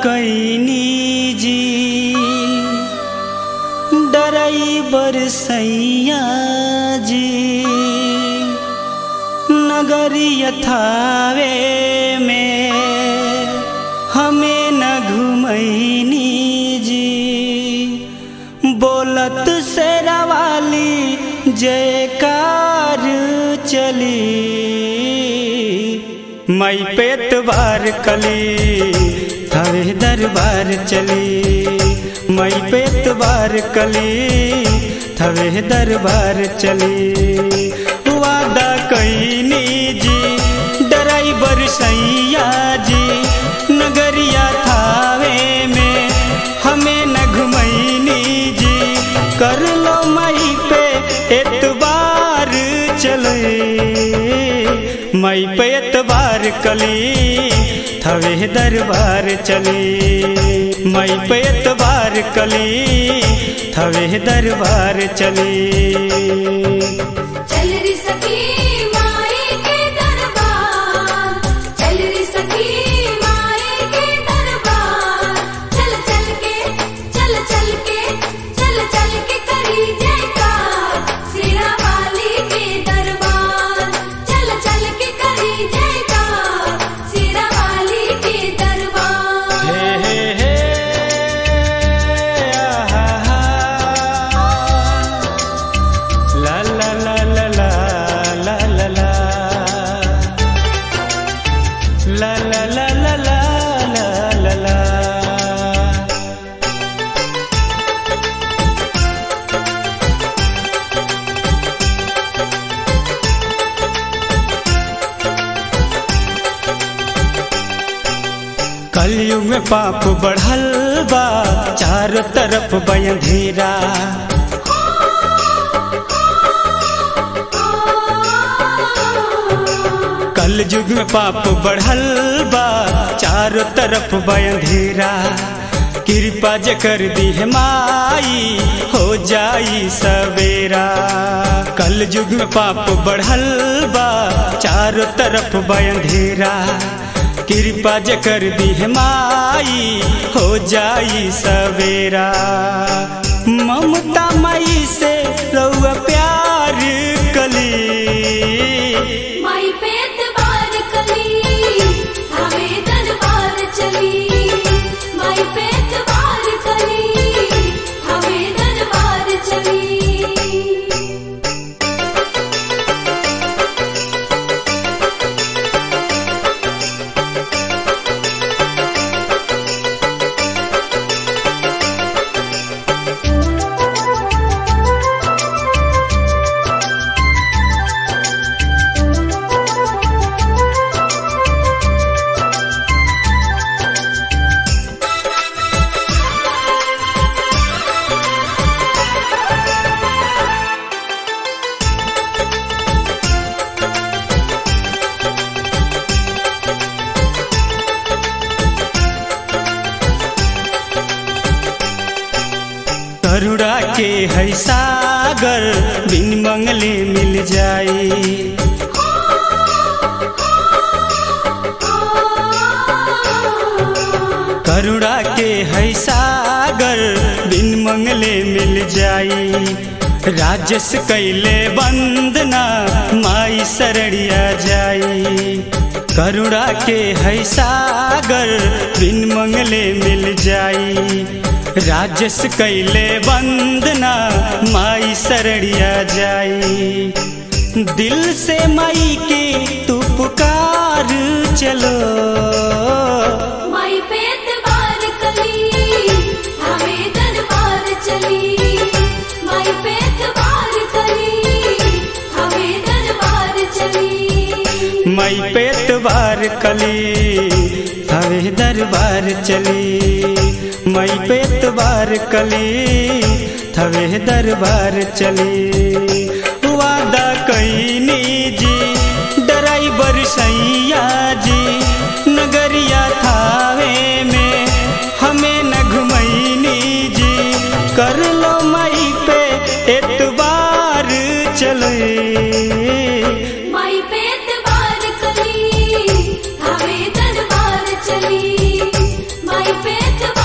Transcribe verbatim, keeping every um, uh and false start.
कैनी जी डराइबर सैया जी नगरिया थावे में हमें न घुमैनी जी बोलत शेरावाली जयकार चली मई पेट बार कली थावे दरबार चली मई पेट बार कली थावे दरबार चली वादा कैनी जी डराइबर सैया जी नगरिया थावे में हमें न घुमैनी जी कर लो मई पे एतबार चले मई पे एतबार कली थावे दरबार चली मई पे एतबार कली थावे दरबार चली चल री सखी माई के दरबार चल री सखी माई के दरबार चल चल के चल चल के चल चल के करी जयकार सिरा वाली के दरबार चल चल के करी जयकार सिरा वाली के दरबार हे हे हे आहा ला ला ला ला ला ला ला ला ला ला ला ला ला ला ला कलयुग में पाप बढ़ल बा चारों तरफ बंधेरा कलयुग में पाप बढ़ल बा चारों तरफ बंधेरा कृपा जे कर दी है माई हो जाई सवेरा कलयुग में पाप बढ़ल बा चारों तरफ बंधेरा कृपा जे कर दी है माई हो जाई सवेरा ममता माई से रउआ प्यार कली माई पे एतबार कली थावे दरबार चली माई पे एतबार कली थावे दरबार चली करुणा के है सागर बिन मंगले मिल जाई करुणा के है सागर बिन मंगले मिल जाई राजस कैले वंदना माई शरणिया जाई करुणा के है सागर बिन मंगले मिल जाई राजस कैले वंदना माई शरणिया जाई दिल से माई के तू पुकार चलो माई पे एतबार कली थावे दरबार चली माई पे एतबार कली थावे दरबार चली मई पे एतबार कली थावे दरबार चली मई पे एतबार कली थावे दरबार चली वादा कैनी जी डराइबर सैया जी नगरिया थावे में हमें न घुमैनी जी कर लो मई पे एतबार चले माई पे एतबार कली थावे दरबार चली माई माई पे